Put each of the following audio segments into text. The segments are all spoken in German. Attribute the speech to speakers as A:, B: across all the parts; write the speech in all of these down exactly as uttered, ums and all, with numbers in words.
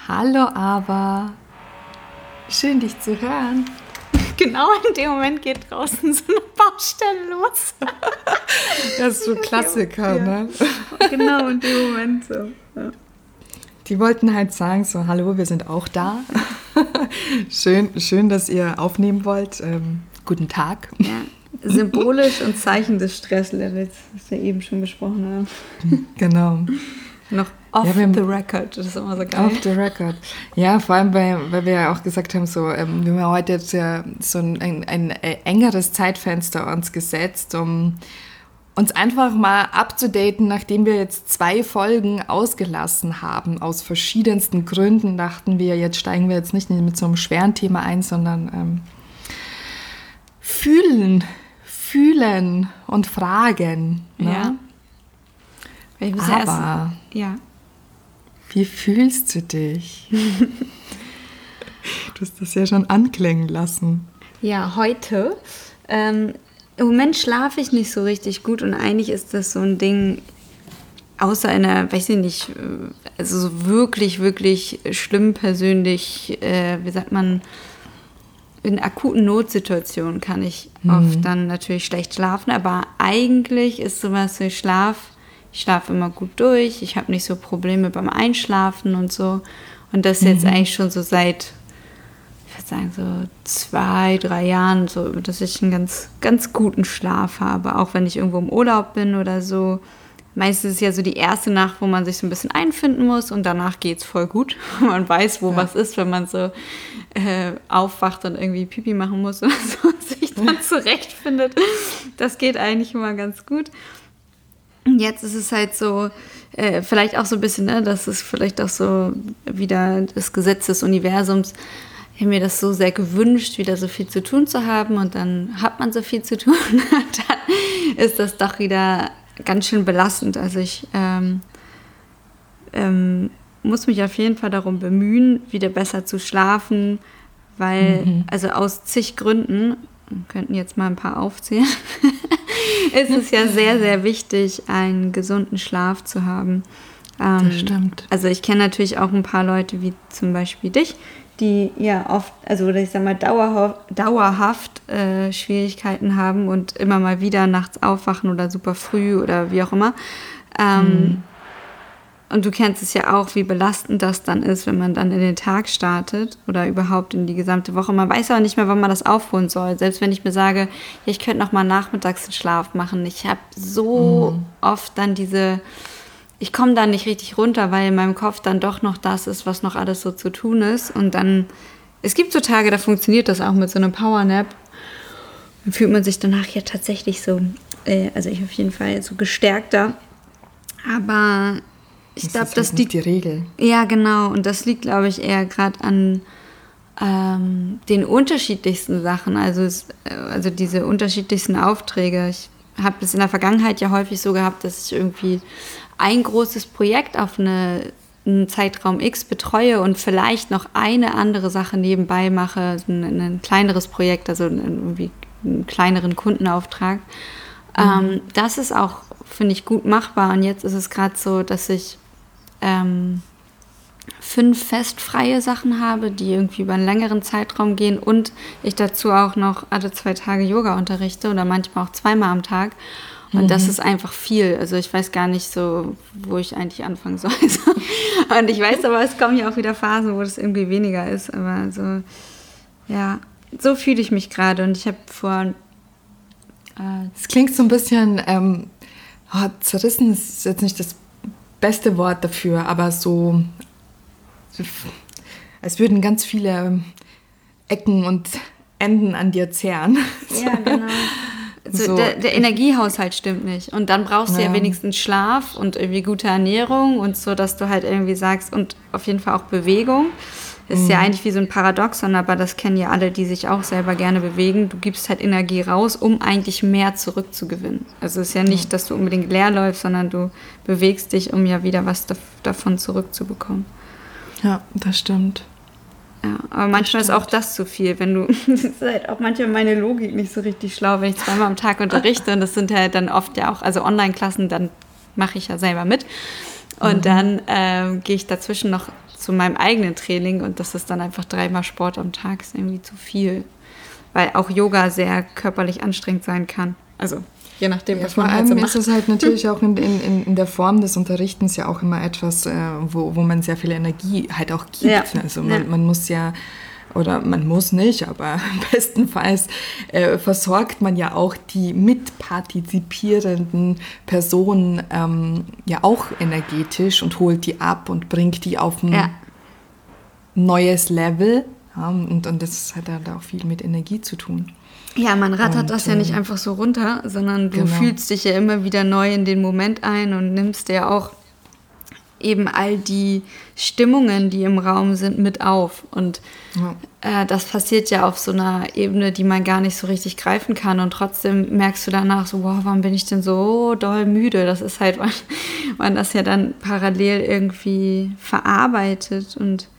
A: Hallo, aber schön, dich zu hören.
B: Genau in dem Moment geht draußen so eine Baustelle los.
A: Das ist so Klassiker, ja. Ne?
B: Genau in dem Moment so. Ja.
A: Die wollten halt sagen so, hallo, wir sind auch da. schön, schön, dass ihr aufnehmen wollt. Ähm, guten Tag.
B: Ja. Symbolisch und Zeichen des Stresslevels, was wir eben schon besprochen haben.
A: Genau.
B: Noch off
A: ja, wir,
B: the record, das ist immer so geil.
A: Off the record. Ja, vor allem, weil, weil wir ja auch gesagt haben, so, ähm, wir haben heute jetzt ja so ein, ein, ein engeres Zeitfenster uns gesetzt, um uns einfach mal abzudaten, nachdem wir jetzt zwei Folgen ausgelassen haben, aus verschiedensten Gründen, dachten wir, jetzt steigen wir jetzt nicht mit so einem schweren Thema ein, sondern ähm, fühlen, fühlen und fragen. Ne?
B: Ja. Ich muss
A: Aber,
B: erst, ja.
A: Wie fühlst du dich? Du hast das ja schon anklingen lassen.
B: Ja, heute. Ähm, Im Moment schlafe ich nicht so richtig gut und eigentlich ist das so ein Ding, außer einer, weiß ich nicht, also so wirklich, wirklich schlimm persönlich, äh, wie sagt man, in akuten Notsituationen kann ich mhm. oft dann natürlich schlecht schlafen, aber eigentlich ist sowas wie Schlaf, ich schlafe immer gut durch, ich habe nicht so Probleme beim Einschlafen und so. Und das jetzt mhm. eigentlich schon so seit, ich würde sagen, so zwei, drei Jahren, so, dass ich einen ganz, ganz guten Schlaf habe, auch wenn ich irgendwo im Urlaub bin oder so. Meistens ist es ja so die erste Nacht, wo man sich so ein bisschen einfinden muss und danach geht es voll gut. Man weiß, wo ja. was ist, wenn man so äh, aufwacht und irgendwie Pipi machen muss oder so und sich dann zurechtfindet. Das geht eigentlich immer ganz gut. Jetzt ist es halt so, äh, vielleicht auch so ein bisschen, ne, das ist vielleicht auch so wieder das Gesetz des Universums. Ich habe mir das so sehr gewünscht, wieder so viel zu tun zu haben und dann hat man so viel zu tun. Dann ist das doch wieder ganz schön belastend. Also ich ähm, ähm, muss mich auf jeden Fall darum bemühen, wieder besser zu schlafen, weil, mhm. also aus zig Gründen, wir könnten jetzt mal ein paar aufzählen, ist es ja sehr, sehr wichtig, einen gesunden Schlaf zu haben. Ähm,
A: das stimmt.
B: Also ich kenne natürlich auch ein paar Leute, wie zum Beispiel dich, die ja oft, also ich sag mal, dauerhaft, dauerhaft äh, Schwierigkeiten haben und immer mal wieder nachts aufwachen oder super früh oder wie auch immer. Ähm, mhm. Und du kennst es ja auch, wie belastend das dann ist, wenn man dann in den Tag startet oder überhaupt in die gesamte Woche. Man weiß aber nicht mehr, wann man das aufholen soll. Selbst wenn ich mir sage, ja, ich könnte noch mal nachmittags einen Schlaf machen. Ich habe so mhm. oft dann diese, ich komme da nicht richtig runter, weil in meinem Kopf dann doch noch das ist, was noch alles so zu tun ist. Und dann, es gibt so Tage, da funktioniert das auch mit so einem Powernap. Dann fühlt man sich danach ja tatsächlich so, äh, also ich auf jeden Fall so gestärkter. Aber ich glaube, das liegt
A: die Regel.
B: Ja, genau. Und das liegt, glaube ich, eher gerade an ähm, den unterschiedlichsten Sachen. Also, es, also diese unterschiedlichsten Aufträge. Ich habe es in der Vergangenheit ja häufig so gehabt, dass ich irgendwie ein großes Projekt auf eine, einen Zeitraum X betreue und vielleicht noch eine andere Sache nebenbei mache, ein, ein kleineres Projekt, also irgendwie einen kleineren Kundenauftrag. Mhm. Ähm, das ist auch, finde ich, gut machbar. Und jetzt ist es gerade so, dass ich ähm, fünf festfreie Sachen habe, die irgendwie über einen längeren Zeitraum gehen und ich dazu auch noch alle zwei Tage Yoga unterrichte oder manchmal auch zweimal am Tag. Und mhm. das ist einfach viel. Also ich weiß gar nicht so, wo ich eigentlich anfangen soll. Und ich weiß aber, es kommen ja auch wieder Phasen, wo das irgendwie weniger ist. Aber so, ja, so fühle ich mich gerade. Und ich habe vor...
A: Es äh, klingt so ein bisschen... Ähm, oh, zerrissen ist jetzt nicht das beste Wort dafür, aber so... als würden ganz viele Ecken und Enden an dir zehren.
B: Ja, genau. So, so. Der, der Energiehaushalt stimmt nicht. Und dann brauchst du ja. ja wenigstens Schlaf und irgendwie gute Ernährung und so, dass du halt irgendwie sagst, und auf jeden Fall auch Bewegung. Ist mhm. ja eigentlich wie so ein Paradoxon, aber das kennen ja alle, die sich auch selber gerne bewegen. Du gibst halt Energie raus, um eigentlich mehr zurückzugewinnen. Also es ist ja nicht, dass du unbedingt leer läufst, sondern du bewegst dich, um ja wieder was davon zurückzubekommen.
A: Ja, das stimmt.
B: Ja, aber manchmal ist auch das zu viel, wenn du, das ist halt auch manchmal meine Logik nicht so richtig schlau, wenn ich zweimal am Tag unterrichte und das sind halt dann oft ja auch, also Online-Klassen, dann mache ich ja selber mit Und
A: Mhm.
B: dann ähm, gehe ich dazwischen noch zu meinem eigenen Training und das ist dann einfach dreimal Sport am Tag, ist irgendwie zu viel. Weil auch Yoga sehr körperlich anstrengend sein kann. Also je nachdem,
A: Ja,
B: was
A: vor
B: man halt so
A: allem
B: macht.
A: ist es halt natürlich auch in, in, in der Form des Unterrichtens ja auch immer etwas, äh, wo, wo man sehr viel Energie halt auch gibt.
B: Ja.
A: Also man,
B: Ja.
A: man muss ja, oder man muss nicht, aber bestenfalls äh, versorgt man ja auch die mitpartizipierenden Personen ähm, ja auch energetisch und holt die ab und bringt die auf ein
B: Ja.
A: neues Level. Ja, und, und das hat halt auch viel mit Energie zu tun.
B: Ja, man rattert
A: Und,
B: das ja nicht
A: ähm,
B: einfach so runter, sondern du
A: genau.
B: fühlst dich ja immer wieder neu in den Moment ein und nimmst dir auch eben all die Stimmungen, die im Raum sind, mit auf. Und
A: Ja.
B: äh, das passiert ja auf so einer Ebene, die man gar nicht so richtig greifen kann. Und trotzdem merkst du danach so, wow, warum bin ich denn so doll müde? Das ist halt, weil man das ja dann parallel irgendwie verarbeitet. Und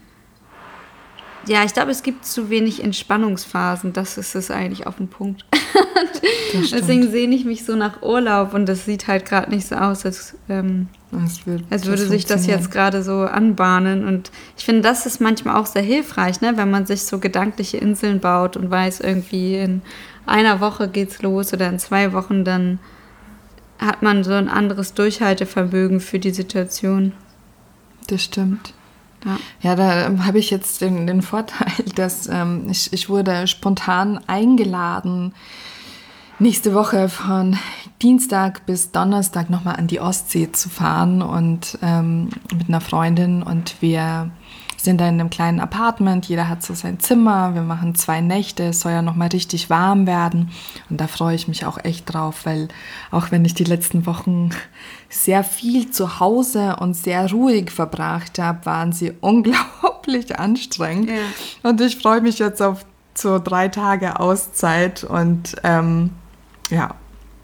B: ja, ich glaube, es gibt zu wenig Entspannungsphasen. Das ist es eigentlich auf den Punkt.
A: Das stimmt.
B: Deswegen sehne ich mich so nach Urlaub und das sieht halt gerade nicht so aus, als, ähm,
A: Das wird,
B: als würde sich das
A: funktionieren.
B: jetzt gerade so anbahnen. Und ich finde, das ist manchmal auch sehr hilfreich, ne? Wenn man sich so gedankliche Inseln baut und weiß, irgendwie in einer Woche geht's los oder in zwei Wochen, dann hat man so ein anderes Durchhaltevermögen für die Situation.
A: Das stimmt.
B: Ja.
A: Ja, da ähm, habe ich jetzt den, den Vorteil, dass ähm, ich, ich wurde spontan eingeladen, nächste Woche von Dienstag bis Donnerstag nochmal an die Ostsee zu fahren und ähm, mit einer Freundin, und wir sind da in einem kleinen Apartment, jeder hat so sein Zimmer, wir machen zwei Nächte, es soll ja nochmal richtig warm werden, und da freue ich mich auch echt drauf, weil auch wenn ich die letzten Wochen sehr viel zu Hause und sehr ruhig verbracht habe, waren sie unglaublich anstrengend,
B: Ja.
A: und ich freue mich jetzt auf so drei Tage Auszeit und ähm, ja,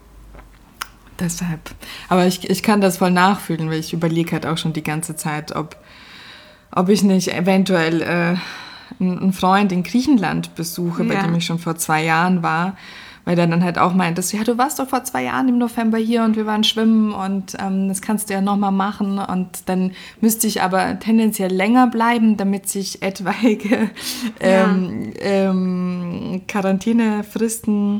A: deshalb. Aber ich, ich kann das voll nachfühlen, weil ich überlege halt auch schon die ganze Zeit, ob, ob ich nicht eventuell äh, einen Freund in Griechenland besuche, bei
B: Ja.
A: dem ich schon vor zwei Jahren war, weil der dann halt auch meint, dass, ja, du warst doch vor zwei Jahren im November hier und wir waren schwimmen und ähm, das kannst du ja nochmal machen, und dann müsste ich aber tendenziell länger bleiben, damit sich etwaige ähm, ähm, Quarantänefristen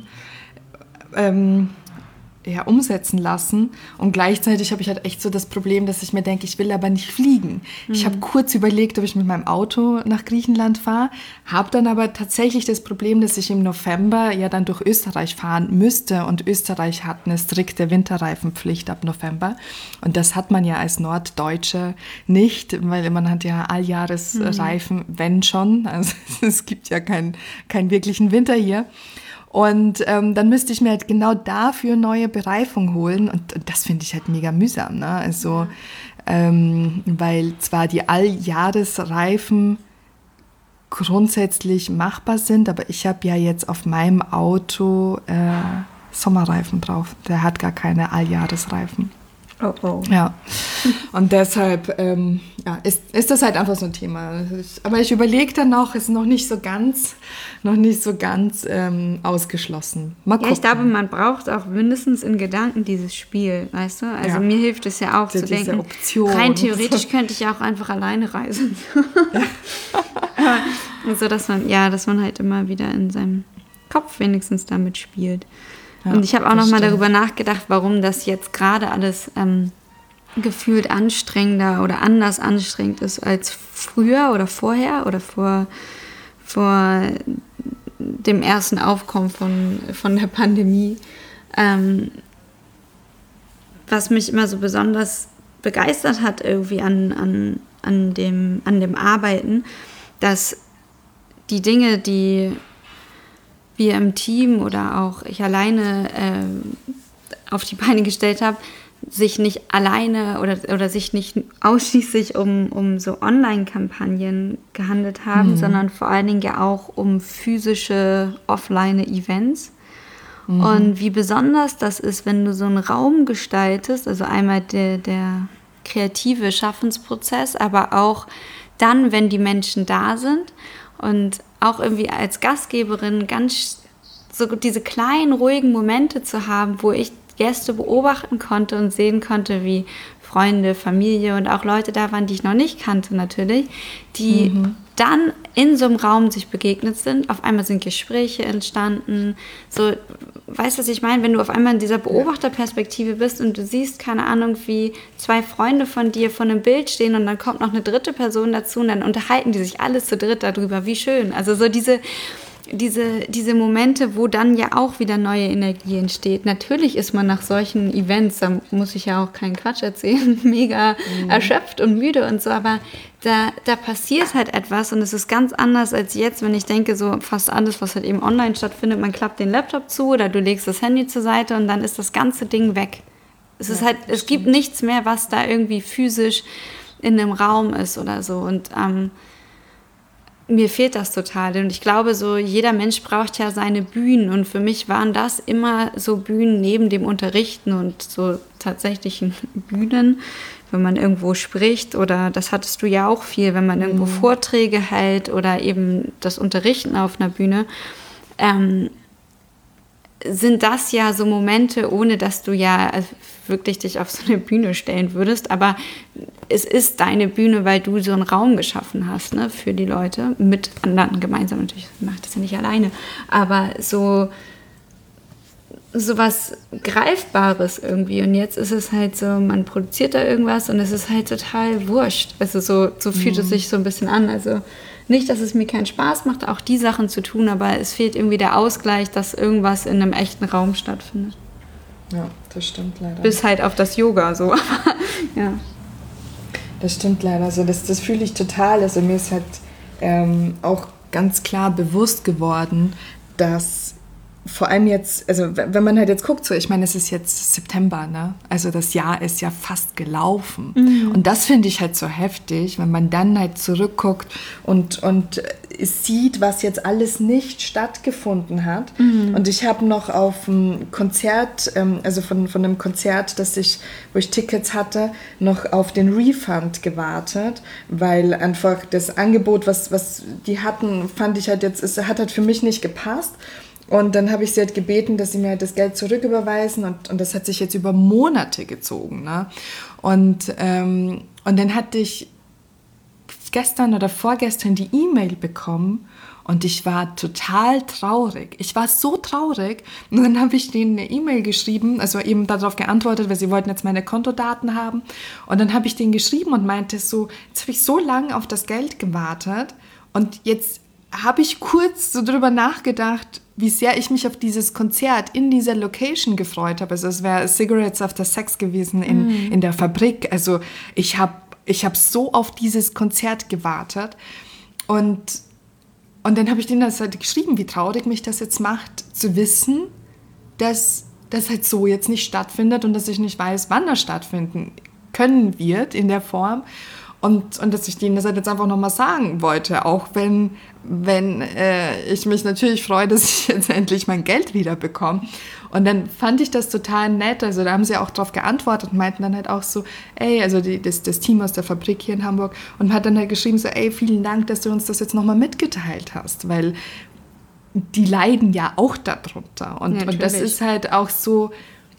A: ähm, ja, umsetzen lassen. Und gleichzeitig habe ich halt echt so das Problem, dass ich mir denke, ich will aber nicht fliegen. Mhm. Ich habe kurz überlegt, ob ich mit meinem Auto nach Griechenland fahre, habe dann aber tatsächlich das Problem, dass ich im November ja dann durch Österreich fahren müsste, und Österreich hat eine strikte Winterreifenpflicht ab November, und das hat man ja als Norddeutsche nicht, weil man hat ja Alljahresreifen, mhm. wenn schon, also es gibt ja keinen keinen wirklichen Winter hier. Und ähm, dann müsste ich mir halt genau dafür neue Bereifung holen. Und, und das finde ich halt mega mühsam. Ne? Also, ja. ähm, weil zwar die Alljahresreifen grundsätzlich machbar sind, aber ich habe ja jetzt auf meinem Auto äh, Sommerreifen drauf. Der hat gar keine Alljahresreifen.
B: Oh, oh.
A: Ja, und deshalb ähm, ja, ist, ist das halt einfach so ein Thema. Ich, aber ich überlege dann noch, ist noch nicht so ganz, noch nicht so ganz ähm, ausgeschlossen. Mal gucken.
B: Ja, ich glaube, man braucht auch mindestens in Gedanken dieses Spiel, weißt du? Also ja. mir hilft es ja auch
A: die,
B: zu denken,
A: Option.
B: rein theoretisch könnte ich ja auch einfach alleine reisen. Ja. So, dass man, ja, dass man halt immer wieder in seinem Kopf wenigstens damit spielt. Ja, und ich habe auch noch mal darüber nachgedacht, warum das jetzt gerade alles ähm, gefühlt anstrengender oder anders anstrengend ist als früher oder vorher oder vor, vor dem ersten Aufkommen von, von der Pandemie. Ähm, was mich immer so besonders begeistert hat irgendwie an, an, an, dem, an dem Arbeiten, dass die Dinge, die wir im Team oder auch ich alleine äh, auf die Beine gestellt habe, sich nicht alleine oder, oder sich nicht ausschließlich um, um so Online-Kampagnen gehandelt haben, mhm. sondern vor allen Dingen ja auch um physische Offline-Events. Mhm. Und wie besonders das ist, wenn du so einen Raum gestaltest, also einmal der, der kreative Schaffensprozess, aber auch dann, wenn die Menschen da sind. Und auch irgendwie als Gastgeberin ganz so diese kleinen, ruhigen Momente zu haben, wo ich Gäste beobachten konnte und sehen konnte, wie Freunde, Familie und auch Leute da waren, die ich noch nicht kannte natürlich, die mhm. dann in so einem Raum sich begegnet sind. Auf einmal sind Gespräche entstanden. So, weißt du, was ich meine? Wenn du auf einmal in dieser Beobachterperspektive bist und du siehst, keine Ahnung, wie zwei Freunde von dir vor einem Bild stehen und dann kommt noch eine dritte Person dazu und dann unterhalten die sich alles zu dritt darüber. Wie schön. Also so diese... Diese, diese Momente, wo dann ja auch wieder neue Energie entsteht. Natürlich ist man nach solchen Events, da muss ich ja auch keinen Quatsch erzählen, mega mhm. erschöpft und müde und so, aber da, da passiert halt etwas und es ist ganz anders als jetzt, wenn ich denke, so fast alles, was halt eben online stattfindet, man klappt den Laptop zu oder du legst das Handy zur Seite und dann ist das ganze Ding weg. Es ist ja, halt, es gibt nichts mehr, was da irgendwie physisch in einem Raum ist oder so und ähm, mir fehlt das total und ich glaube so, jeder Mensch braucht ja seine Bühnen und für mich waren das immer so Bühnen neben dem Unterrichten und so tatsächlichen Bühnen, wenn man irgendwo spricht oder das hattest du ja auch viel, wenn man irgendwo mhm. Vorträge hält oder eben das Unterrichten auf einer Bühne, ähm, sind das ja so Momente, ohne dass du ja wirklich dich auf so eine Bühne stellen würdest, aber es ist deine Bühne, weil du so einen Raum geschaffen hast, ne, für die Leute, mit anderen gemeinsam natürlich, macht das ja nicht alleine, aber so so was Greifbares irgendwie und jetzt ist es halt so, man produziert da irgendwas und es ist halt total wurscht, also so, so fühlt mhm. es sich so ein bisschen an, also nicht, dass es mir keinen Spaß macht, auch die Sachen zu tun, aber es fehlt irgendwie der Ausgleich, dass irgendwas in einem echten Raum stattfindet.
A: Ja, das stimmt leider.
B: Bis halt auf das Yoga so. Ja.
A: Das stimmt leider. Also das, das fühle ich total. Also mir ist halt ähm, auch ganz klar bewusst geworden, dass vor allem jetzt, also wenn man halt jetzt guckt, so, ich meine, es ist jetzt September, ne? Also das Jahr ist ja fast gelaufen. Mhm. Und das finde ich halt so heftig, wenn man dann halt zurückguckt und, und sieht, was jetzt alles nicht stattgefunden hat. Mhm. Und ich habe noch auf ein Konzert, also von, von einem Konzert, das ich, wo ich Tickets hatte, noch auf den Refund gewartet, weil einfach das Angebot, was, was die hatten, fand ich halt jetzt, es hat halt für mich nicht gepasst. Und dann habe ich sie halt gebeten, dass sie mir halt das Geld zurücküberweisen und, und das hat sich jetzt über Monate gezogen. Ne? Und, ähm, und dann hatte ich gestern oder vorgestern die E-Mail bekommen und ich war total traurig. Ich war so traurig und dann habe ich denen eine E-Mail geschrieben, also eben darauf geantwortet, weil sie wollten jetzt meine Kontodaten haben. Und dann habe ich denen geschrieben und meinte so, jetzt habe ich so lange auf das Geld gewartet und jetzt habe ich kurz so drüber nachgedacht, wie sehr ich mich auf dieses Konzert in dieser Location gefreut habe. Also es wäre Cigarettes After Sex gewesen in, mm. in der Fabrik. Also ich habe ich hab so auf dieses Konzert gewartet. Und, und dann habe ich denen das halt geschrieben, wie traurig mich das jetzt macht, zu wissen, dass das halt so jetzt nicht stattfindet und dass ich nicht weiß, wann das stattfinden können wird in der Form. Und, und dass ich denen das halt jetzt einfach nochmal sagen wollte, auch wenn, wenn äh, ich mich natürlich freue, dass ich jetzt endlich mein Geld wieder bekomme. Und dann fand ich das total nett, also da haben sie auch drauf geantwortet und meinten dann halt auch so, ey, also die, das, das Team aus der Fabrik hier in Hamburg und hat dann halt geschrieben so, ey, vielen Dank, dass du uns das jetzt nochmal mitgeteilt hast, weil die leiden ja auch darunter. Und, ja, und das ist halt auch so,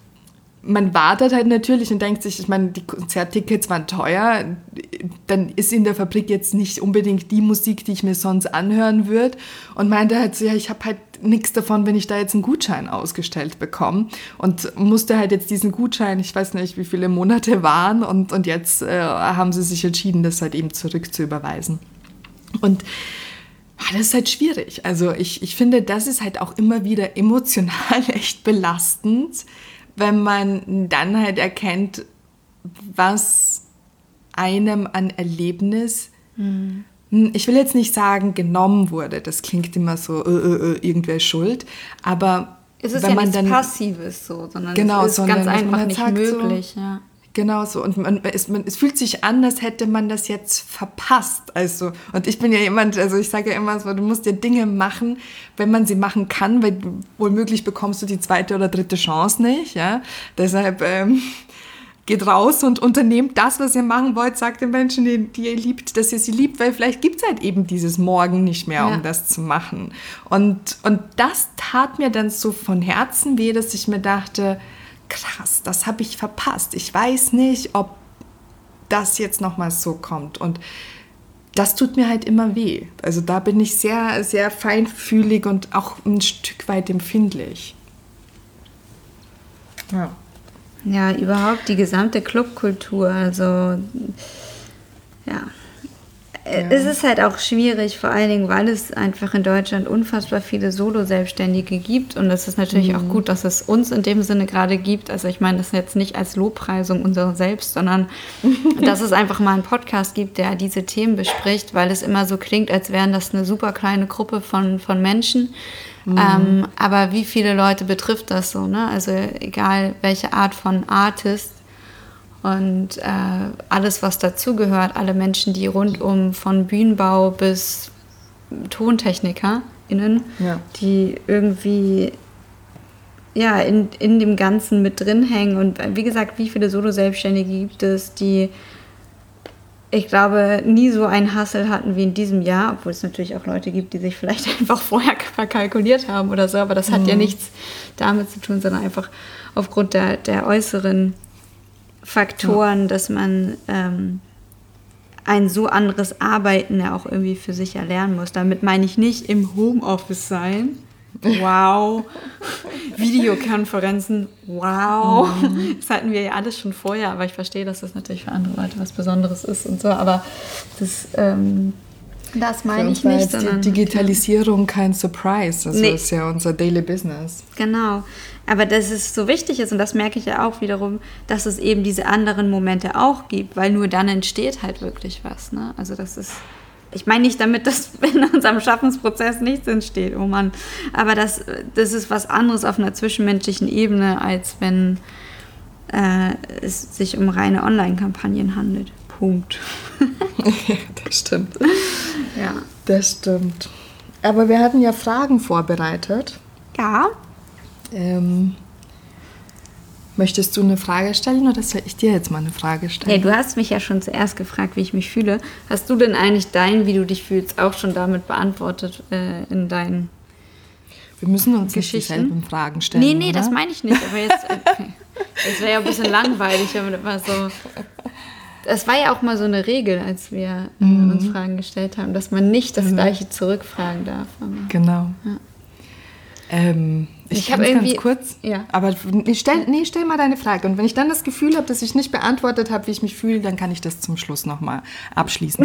A: man wartet halt natürlich und denkt sich, ich meine, die Konzerttickets waren teuer, dann ist in der Fabrik jetzt nicht unbedingt die Musik, die ich mir sonst anhören würde und meinte halt so, ja, ich habe halt nichts davon, wenn ich da jetzt einen Gutschein ausgestellt bekomme und musste halt jetzt diesen Gutschein, ich weiß nicht, wie viele Monate waren und, und jetzt äh, haben sie sich entschieden, das halt eben zurück zu überweisen. Und das ist halt schwierig. Also ich, ich finde, das ist halt auch immer wieder emotional echt belastend, wenn man dann halt erkennt, was einem an Erlebnis, mhm. ich will jetzt nicht sagen, genommen wurde, das klingt immer so, äh, äh, irgendwer schuld, aber
B: es ist
A: wenn
B: ja
A: man
B: nichts
A: dann,
B: Passives so, sondern
A: genau,
B: es ist
A: sondern
B: ganz einfach
A: halt
B: nicht
A: sagt,
B: möglich.
A: So,
B: ja.
A: Genau so. Und man, es, man, es fühlt sich an, als hätte man das jetzt verpasst. Also, und ich bin ja jemand, also ich sage ja immer so, du musst ja Dinge machen, wenn man sie machen kann, weil womöglich bekommst du die zweite oder dritte Chance nicht. Ja? Deshalb ähm, geht raus und unternehmt das, was ihr machen wollt. Sagt den Menschen, die, die ihr liebt, dass ihr sie liebt, weil vielleicht gibt es halt eben dieses Morgen nicht mehr, ja. um das zu machen. Und, und das tat mir dann so von Herzen weh, dass ich mir dachte, krass, das habe ich verpasst. Ich weiß nicht, ob, das jetzt nochmal so kommt. Und das tut mir halt immer weh. Also da bin ich sehr, sehr feinfühlig und auch ein Stück weit empfindlich. Ja.
B: Ja, überhaupt die gesamte Clubkultur, also ja. Ja. Es ist halt auch schwierig, vor allen Dingen, weil es einfach in Deutschland unfassbar viele Solo-Selbstständige gibt. Und es ist natürlich mhm. auch gut, dass es uns in dem Sinne gerade gibt. Also ich meine das jetzt nicht als Lobpreisung unserer selbst, sondern dass es einfach mal einen Podcast gibt, der diese Themen bespricht, weil es immer so klingt, als wären das eine super kleine Gruppe von, von Menschen. Mhm. Ähm, aber wie viele Leute betrifft das so, ne? Also egal welche Art von Artist. Und äh, alles, was dazugehört, alle Menschen, die rundum von Bühnenbau bis TontechnikerInnen, ja. die irgendwie ja, in, in dem Ganzen mit drin hängen. Und wie gesagt, wie viele Solo-Selbstständige gibt es, die, ich glaube, nie so einen Hustle hatten wie in diesem Jahr, obwohl es natürlich auch Leute gibt, die sich vielleicht einfach vorher verkalkuliert haben oder so, aber das hat mhm. ja nichts damit zu tun, sondern einfach aufgrund der, der äußeren Faktoren, ja. dass man ähm, ein so anderes Arbeiten ja auch irgendwie für sich erlernen muss. Damit meine ich nicht im Homeoffice sein. Wow. Videokonferenzen. Wow. Mhm. Das hatten wir ja alles schon vorher, aber ich verstehe, dass das natürlich für andere Leute was Besonderes ist und so. Aber das, ähm, das meine ich nicht.
A: Sondern die Digitalisierung kein Surprise. Das nee. ist ja unser Daily Business.
B: Genau. Aber dass es so wichtig ist, und das merke ich ja auch wiederum, dass es eben diese anderen Momente auch gibt, weil nur dann entsteht halt wirklich was. Ne? Also das ist, ich meine nicht damit, dass in unserem Schaffensprozess nichts entsteht, oh Mann, aber das, das ist was anderes auf einer zwischenmenschlichen Ebene, als wenn äh, es sich um reine Online-Kampagnen handelt. Punkt.
A: Ja, das stimmt.
B: Ja.
A: Das stimmt. Aber wir hatten ja Fragen vorbereitet.
B: Ja.
A: Ähm, möchtest du eine Frage stellen oder soll ich dir jetzt mal eine Frage stellen?
B: Nee, du hast mich ja schon zuerst gefragt, wie ich mich fühle. Hast du denn eigentlich dein, wie du dich fühlst, auch schon damit beantwortet äh, in deinen
A: Wir müssen uns
B: Geschichten?
A: nicht dieselben Fragen stellen,
B: Nee, nee,
A: oder?
B: das meine ich nicht. Aber jetzt, okay. Das wäre ja ein bisschen langweilig, wenn man immer so... Das war ja auch mal so eine Regel, als wir äh, mhm. uns Fragen gestellt haben, dass man nicht das Gleiche zurückfragen darf. Aber,
A: genau.
B: Ja.
A: Ähm, ich
B: ich habe irgendwie
A: ganz kurz,
B: ja.
A: aber stell, nee, stell mal deine Frage. Und wenn ich dann das Gefühl habe, dass ich nicht beantwortet habe, wie ich mich fühle, dann kann ich das zum Schluss nochmal abschließen.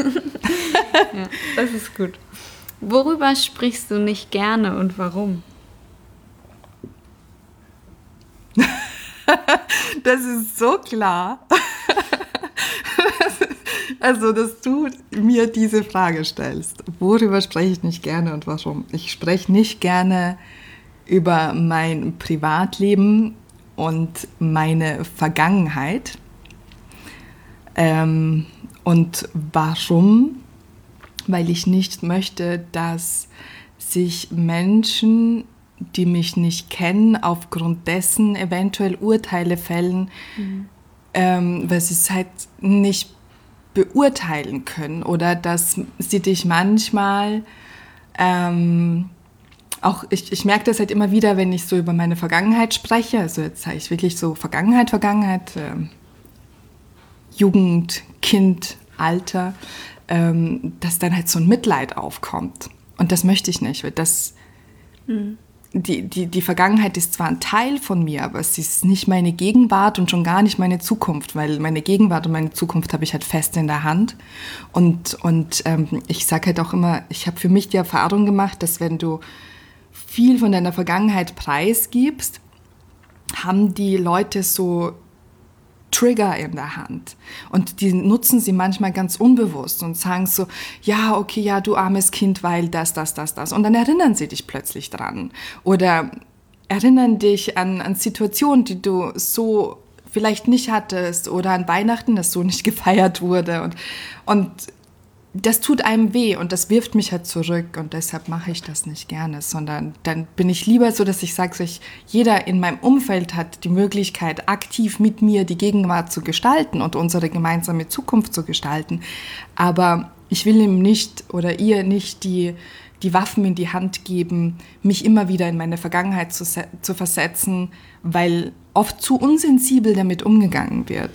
B: Ja, das ist gut. Worüber sprichst du nicht gerne und warum?
A: Das ist so klar. Also, dass du mir diese Frage stellst. Worüber spreche ich nicht gerne und warum? Ich spreche nicht gerne über mein Privatleben und meine Vergangenheit. Ähm, und warum? Weil ich nicht möchte, dass sich Menschen, die mich nicht kennen, aufgrund dessen eventuell Urteile fällen, mhm. ähm, weil sie es halt nicht beurteilen können oder dass sie dich manchmal ähm, auch, ich, ich merke das halt immer wieder, wenn ich so über meine Vergangenheit spreche, also jetzt sage ich wirklich so Vergangenheit, Vergangenheit, äh, Jugend, Kind, Alter, ähm, dass dann halt so ein Mitleid aufkommt und das möchte ich nicht, weil das mhm. Die, die, die Vergangenheit ist zwar ein Teil von mir, aber es ist nicht meine Gegenwart und schon gar nicht meine Zukunft, weil meine Gegenwart und meine Zukunft habe ich halt fest in der Hand. Und, und ähm, ich sage halt auch immer, ich habe für mich die Erfahrung gemacht, dass wenn du viel von deiner Vergangenheit preisgibst, haben die Leute so Trigger in der Hand und die nutzen sie manchmal ganz unbewusst und sagen so, ja, okay, ja, du armes Kind, weil das, das, das, das und dann erinnern sie dich plötzlich dran oder erinnern dich an, an Situationen, die du so vielleicht nicht hattest oder an Weihnachten, das so nicht gefeiert wurde und, und das tut einem weh und das wirft mich halt zurück und deshalb mache ich das nicht gerne, sondern dann bin ich lieber so, dass ich sage, so ich, jeder in meinem Umfeld hat die Möglichkeit, aktiv mit mir die Gegenwart zu gestalten und unsere gemeinsame Zukunft zu gestalten, aber ich will ihm nicht oder ihr nicht die, die Waffen in die Hand geben, mich immer wieder in meine Vergangenheit zu, zu versetzen, weil oft zu unsensibel damit umgegangen wird.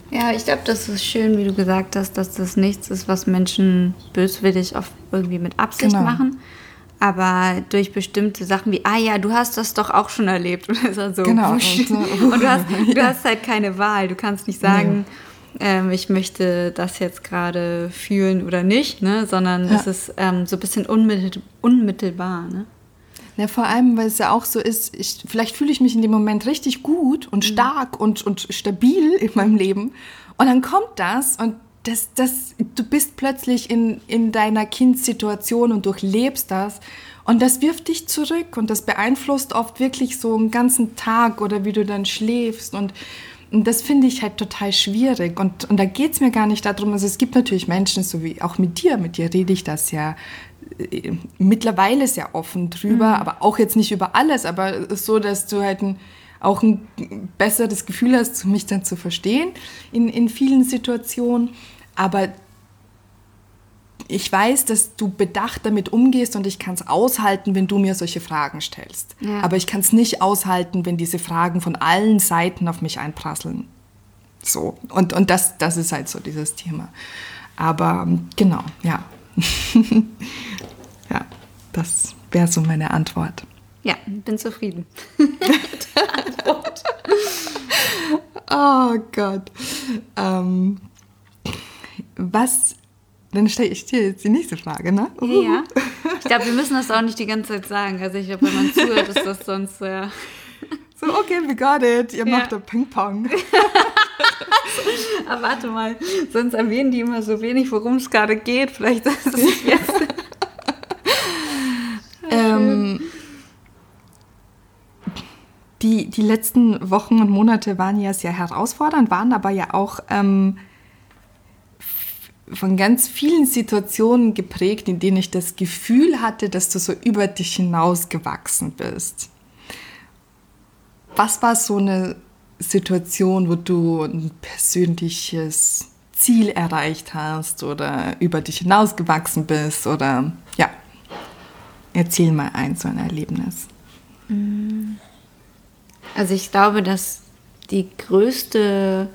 B: Ja, ich glaube, das ist schön, wie du gesagt hast, dass das nichts ist, was Menschen böswillig oft irgendwie mit Absicht
A: Genau.
B: machen. Aber durch bestimmte Sachen wie, ah ja, du hast das doch auch schon erlebt. Und, ist so,
A: Genau.
B: Und, so, und du, hast, du hast halt keine Wahl. Du kannst nicht sagen, nee. ähm, ich möchte das jetzt gerade fühlen oder nicht, ne? Sondern ja. es ist ähm, so ein bisschen unmittel, unmittelbar. Ne?
A: Ja, vor allem, weil es ja auch so ist, ich, vielleicht fühle ich mich in dem Moment richtig gut und stark mhm. und, und stabil in meinem Leben. Und dann kommt das und das, das, du bist plötzlich in, in deiner Kindsituation und durchlebst das. Und das wirft dich zurück und das beeinflusst oft wirklich so einen ganzen Tag oder wie du dann schläfst. Und, und das finde ich halt total schwierig. Und, und da geht es mir gar nicht darum, also es gibt natürlich Menschen, so wie auch mit dir, mit dir rede ich das ja äh, mittlerweile sehr offen drüber, mhm. aber auch jetzt nicht über alles, aber so, dass du halt ein auch ein besseres Gefühl hast, mich dann zu verstehen in, in vielen Situationen. Aber ich weiß, dass du bedacht damit umgehst und ich kann es aushalten, wenn du mir solche Fragen stellst. Ja. Aber ich kann es nicht aushalten, wenn diese Fragen von allen Seiten auf mich einprasseln. So. Und, und das, das ist halt so dieses Thema. Aber genau, ja. Ja, das wäre so meine Antwort.
B: Ja, bin zufrieden.
A: Oh Gott. Ähm, was, dann stelle ich dir jetzt die nächste Frage, ne?
B: Ja, ja. Ich glaube, wir müssen das auch nicht die ganze Zeit sagen. Also ich glaube, wenn man zuhört, ist das sonst sehr... Äh
A: so, okay, we got it. Ihr ja. macht da Ping-Pong.
B: Aber warte mal, sonst erwähnen die immer so wenig, worum es gerade geht. Vielleicht ist es jetzt...
A: ähm... Die, die letzten Wochen und Monate waren ja sehr herausfordernd, waren aber ja auch ähm, von ganz vielen Situationen geprägt, in denen ich das Gefühl hatte, dass du so über dich hinausgewachsen bist. Was war so eine Situation, wo du ein persönliches Ziel erreicht hast oder über dich hinausgewachsen bist? Oder ja, erzähl mal ein so ein Erlebnis.
B: Mm. Also ich glaube, dass die größte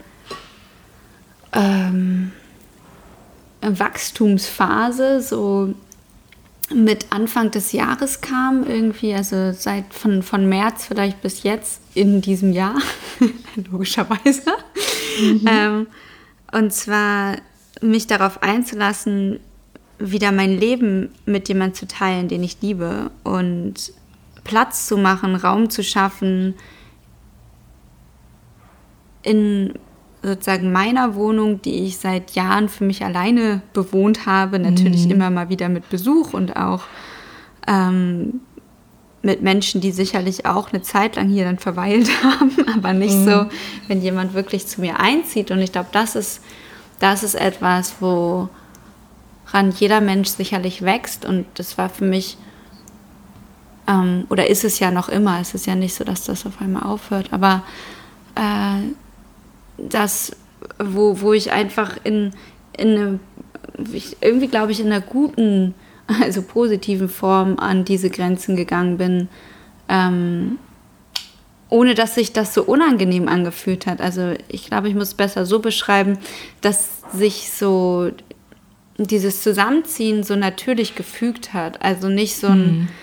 B: ähm, Wachstumsphase so mit Anfang des Jahres kam irgendwie, also seit von, von März vielleicht bis jetzt in diesem Jahr, logischerweise. Mhm. Ähm, und zwar mich darauf einzulassen, wieder mein Leben mit jemandem zu teilen, den ich liebe und Platz zu machen, Raum zu schaffen, in sozusagen meiner Wohnung, die ich seit Jahren für mich alleine bewohnt habe, natürlich mhm. immer mal wieder mit Besuch und auch ähm, mit Menschen, die sicherlich auch eine Zeit lang hier dann verweilt haben, aber nicht mhm. so, wenn jemand wirklich zu mir einzieht. Und ich glaube, das ist, das ist etwas, woran jeder Mensch sicherlich wächst. Und das war für mich, ähm, oder ist es ja noch immer, es ist ja nicht so, dass das auf einmal aufhört, aber äh, das, wo, wo ich einfach in, in eine, ich, irgendwie glaube ich in einer guten, also positiven Form an diese Grenzen gegangen bin, ähm, ohne dass sich das so unangenehm angefühlt hat. Also ich glaube, ich muss es besser so beschreiben, dass sich so dieses Zusammenziehen so natürlich gefügt hat. Also nicht so ein mhm.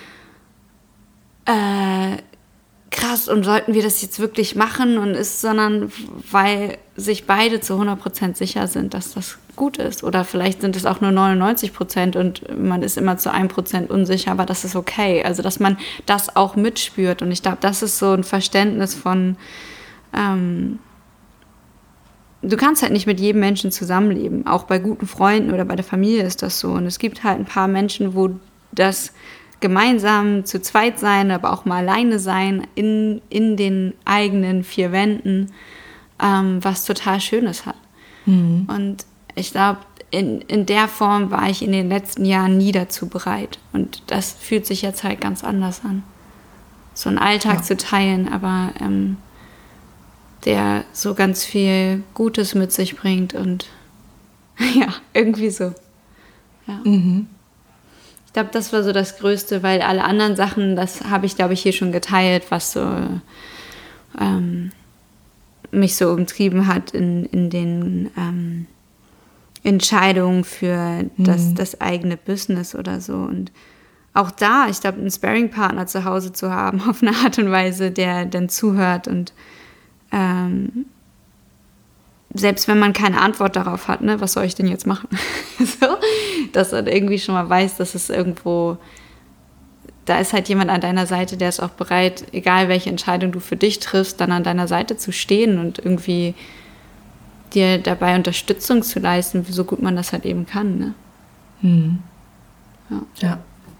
B: äh, krass, und sollten wir das jetzt wirklich machen und ist, sondern weil sich beide zu hundert Prozent sicher sind, dass das gut ist. Oder vielleicht sind es auch nur neunundneunzig Prozent und man ist immer zu einem Prozent unsicher, aber das ist okay. Also, dass man das auch mitspürt. Und ich glaube, das ist so ein Verständnis von, ähm, du kannst halt nicht mit jedem Menschen zusammenleben. Auch bei guten Freunden oder bei der Familie ist das so. Und es gibt halt ein paar Menschen, wo das gemeinsam zu zweit sein, aber auch mal alleine sein in, in den eigenen vier Wänden, ähm, was total Schönes hat. Mhm. Und ich glaube, in, in der Form war ich in den letzten Jahren nie dazu bereit. Und das fühlt sich jetzt halt ganz anders an. So einen Alltag ja. zu teilen, aber ähm, der so ganz viel Gutes mit sich bringt und ja, irgendwie so. Ja.
A: Mhm.
B: Ich glaube, das war so das Größte, weil alle anderen Sachen, das habe ich, glaube ich, hier schon geteilt, was so ähm, mich so umtrieben hat in, in den ähm, Entscheidungen für das, mhm. das eigene Business oder so. Und auch da, ich glaube, einen Sparring-Partner zu Hause zu haben, auf eine Art und Weise, der dann zuhört und ähm, selbst wenn man keine Antwort darauf hat, ne, was soll ich denn jetzt machen? So, dass man irgendwie schon mal weiß, dass es irgendwo, da ist halt jemand an deiner Seite, der ist auch bereit, egal welche Entscheidung du für dich triffst, dann an deiner Seite zu stehen und irgendwie dir dabei Unterstützung zu leisten, so gut man das halt eben kann. Ne?
A: Hm.
B: Ja.
A: ja.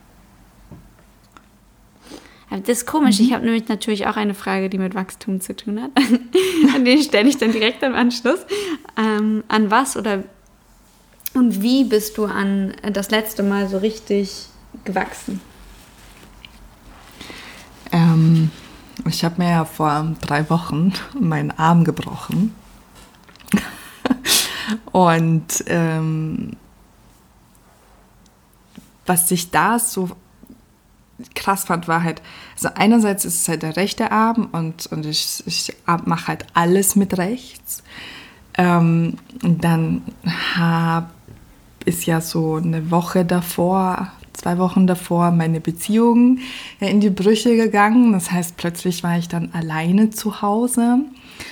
B: Das ist komisch. Mhm. Ich habe nämlich natürlich auch eine Frage, die mit Wachstum zu tun hat. An die stelle ich dann direkt am Anschluss. Ähm, an was oder und wie bist du an das letzte Mal so richtig gewachsen?
A: Ähm, ich habe mir ja vor drei Wochen meinen Arm gebrochen. Und ähm, was ich da so krass fand, war halt, also einerseits ist es halt der rechte Arm und, und ich, ich mache halt alles mit rechts. Ähm, und dann hab, ist ja so eine Woche davor, zwei Wochen davor meine Beziehung in die Brüche gegangen. Das heißt, plötzlich war ich dann alleine zu Hause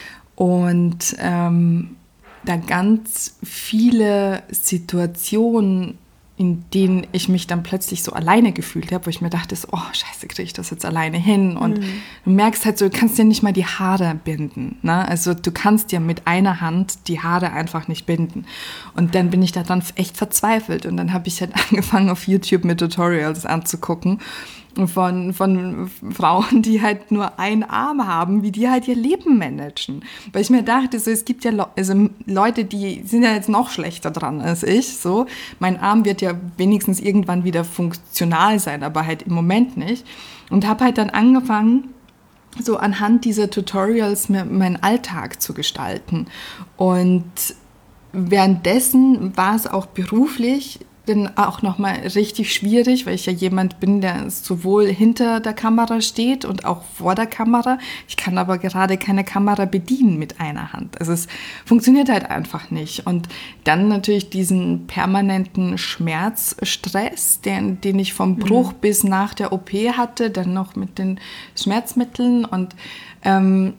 A: und ähm, da ganz viele Situationen, in denen ich mich dann plötzlich so alleine gefühlt habe, wo ich mir dachte, oh, scheiße, kriege ich das jetzt alleine hin? Und mhm. du merkst halt so, du kannst dir nicht mal die Haare binden. Ne? Also du kannst dir mit einer Hand die Haare einfach nicht binden. Und dann bin ich da dann echt verzweifelt. Und dann habe ich halt angefangen, auf YouTube mit Tutorials anzugucken von, von Frauen, die halt nur einen Arm haben, wie die halt ihr Leben managen. Weil ich mir dachte, so, es gibt ja Le- also Leute, die sind ja jetzt noch schlechter dran als ich. So. Mein Arm wird ja wenigstens irgendwann wieder funktional sein, aber halt im Moment nicht. Und habe halt dann angefangen, so anhand dieser Tutorials mir meinen Alltag zu gestalten. Und währenddessen war es auch beruflich dann auch nochmal richtig schwierig, weil ich ja jemand bin, der sowohl hinter der Kamera steht und auch vor der Kamera. Ich kann aber gerade keine Kamera bedienen mit einer Hand. Also es funktioniert halt einfach nicht. Und dann natürlich diesen permanenten Schmerzstress, den, den ich vom Bruch mhm. bis nach der O P hatte, dann noch mit den Schmerzmitteln und ähm,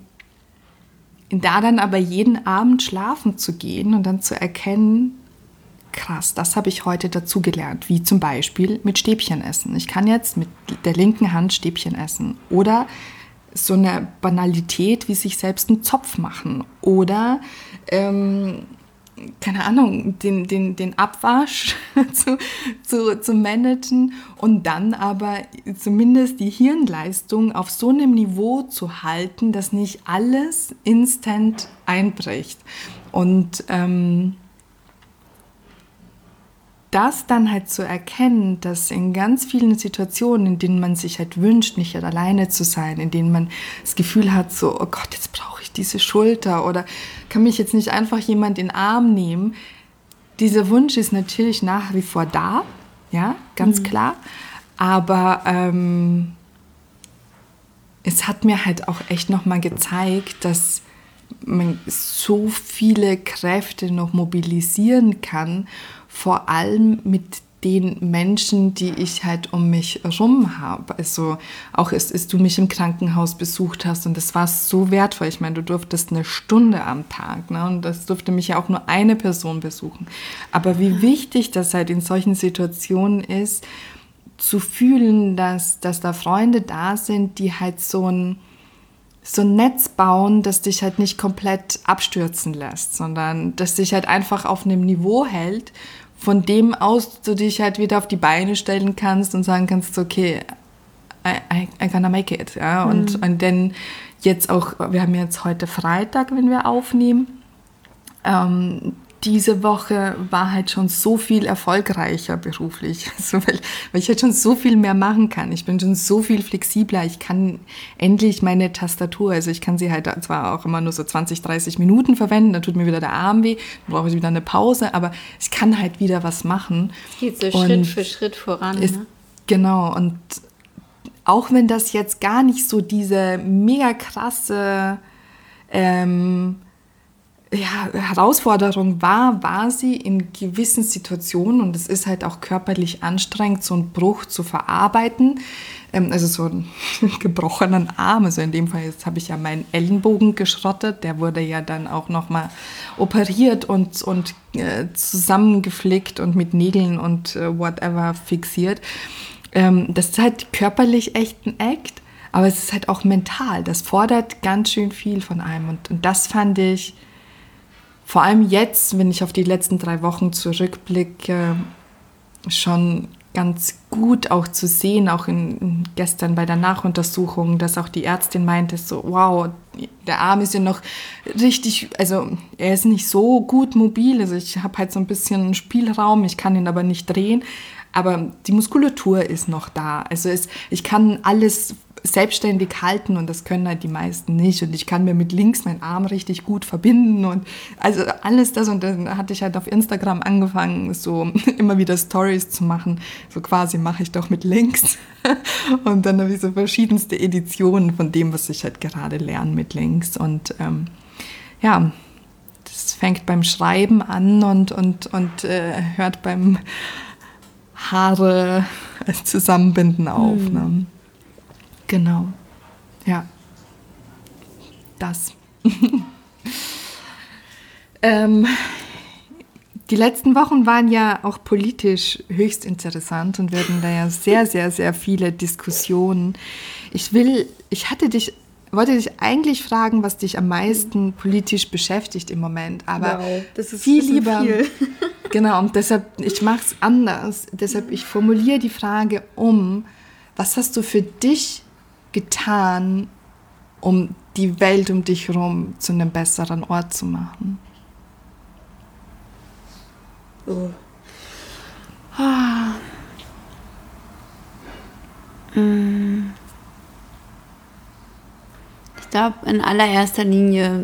A: da dann aber jeden Abend schlafen zu gehen und dann zu erkennen, krass, das habe ich heute dazugelernt, wie zum Beispiel mit Stäbchen essen. Ich kann jetzt mit der linken Hand Stäbchen essen oder so eine Banalität wie sich selbst einen Zopf machen oder ähm, keine Ahnung, den, den, den Abwasch zu, zu, zu managen und dann aber zumindest die Hirnleistung auf so einem Niveau zu halten, dass nicht alles instant einbricht. Und ähm, das dann halt zu erkennen, dass in ganz vielen Situationen, in denen man sich halt wünscht, nicht halt alleine zu sein, in denen man das Gefühl hat, so, oh Gott, jetzt brauche ich diese Schulter oder kann mich jetzt nicht einfach jemand in den Arm nehmen. Dieser Wunsch ist natürlich nach wie vor da, ja, ganz mhm. klar, aber ähm, es hat mir halt auch echt nochmal gezeigt, dass man so viele Kräfte noch mobilisieren kann, vor allem mit den Menschen, die ich halt um mich herum habe. Also auch als, als du mich im Krankenhaus besucht hast und das war so wertvoll. Ich meine, du durftest eine Stunde am Tag, ne? Und das durfte mich ja auch nur eine Person besuchen. Aber wie wichtig das halt in solchen Situationen ist, zu fühlen, dass, dass da Freunde da sind, die halt so ein so ein Netz bauen, das dich halt nicht komplett abstürzen lässt, sondern das dich halt einfach auf einem Niveau hält, von dem aus du dich halt wieder auf die Beine stellen kannst und sagen kannst, okay, I, I, I gonna make it. Ja? Mhm. Und, und dann jetzt auch, wir haben jetzt heute Freitag, wenn wir aufnehmen, ähm, diese Woche war halt schon so viel erfolgreicher beruflich, also weil, weil ich halt schon so viel mehr machen kann. Ich bin schon so viel flexibler. Ich kann endlich meine Tastatur, also ich kann sie halt zwar auch immer nur so zwanzig, dreißig Minuten verwenden, dann tut mir wieder der Arm weh, dann brauche ich wieder eine Pause, aber ich kann halt wieder was machen.
B: Es geht so und Schritt für Schritt voran. Ist, ne?
A: Genau, und auch wenn das jetzt gar nicht so diese mega krasse ähm, ja, Herausforderung war, war sie in gewissen Situationen, und es ist halt auch körperlich anstrengend, so einen Bruch zu verarbeiten, ähm, also so einen gebrochenen Arm, also in dem Fall jetzt habe ich ja meinen Ellenbogen geschrottet, der wurde ja dann auch nochmal operiert und, und äh, zusammengeflickt und mit Nägeln und äh, whatever fixiert. Ähm, das ist halt körperlich echt ein Act, aber es ist halt auch mental, das fordert ganz schön viel von einem, und, und das fand ich vor allem jetzt, wenn ich auf die letzten drei Wochen zurückblicke, schon ganz gut auch zu sehen, auch in, in gestern bei der Nachuntersuchung, dass auch die Ärztin meinte, so wow, der Arm ist ja noch richtig, also er ist nicht so gut mobil, also ich habe halt so ein bisschen Spielraum, ich kann ihn aber nicht drehen, aber die Muskulatur ist noch da, also es, ich kann alles selbstständig halten, und das können halt die meisten nicht, und ich kann mir mit links meinen Arm richtig gut verbinden und also alles das, und dann hatte ich halt auf Instagram angefangen, so immer wieder Stories zu machen, so quasi mache ich doch mit links und dann habe ich so verschiedenste Editionen von dem, was ich halt gerade lerne mit links, und ähm, ja, das fängt beim Schreiben an und, und, und äh, hört beim Haare zusammenbinden auf, mhm. ne? Genau, ja, das. ähm, die letzten Wochen waren ja auch politisch höchst interessant, und wir hatten da ja sehr, sehr, sehr viele Diskussionen. Ich will, ich hatte dich, wollte dich eigentlich fragen, was dich am meisten politisch beschäftigt im Moment, aber
B: wow, das ist
A: viel lieber.
B: Viel.
A: Genau, und deshalb, ich mache es anders. Deshalb, ich formuliere die Frage um: Was hast du für dich getan, um die Welt um dich herum zu einem besseren Ort zu machen?
B: Oh. Ah. Mm. Ich glaube, in allererster Linie